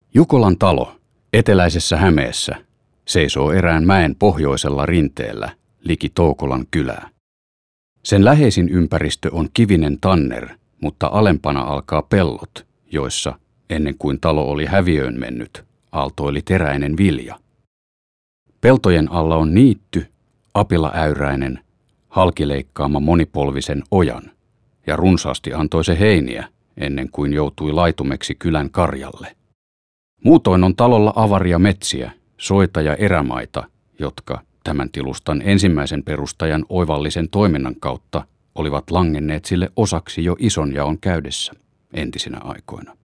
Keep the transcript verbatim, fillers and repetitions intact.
Jukolan talo, eteläisessä Hämeessä, seisoo erään mäen pohjoisella rinteellä liki Toukolan kylää. Sen läheisin ympäristö on kivinen tanner, mutta alempana alkaa pellot, joissa, ennen kuin talo oli häviöön mennyt, aaltoili teräinen vilja. Peltojen alla on niitty, apilaäyräinen, halkileikkaama monipolvisen ojan, ja runsaasti antoi se heiniä, ennen kuin joutui laitumeksi kylän karjalle. Muutoin on talolla avaria metsiä, soita ja erämaita, jotka tämän tilustan ensimmäisen perustajan oivallisen toiminnan kautta olivat langenneet sille osaksi jo ison jaon käydessä entisinä aikoina.